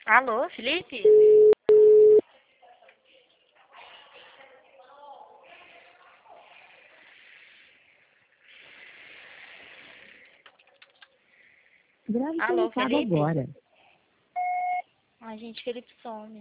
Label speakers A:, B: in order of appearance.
A: Alô, Felipe?
B: Grave seu
A: Alô,
B: recado
A: Felipe?
B: agora.
A: Ai, gente, Felipe some.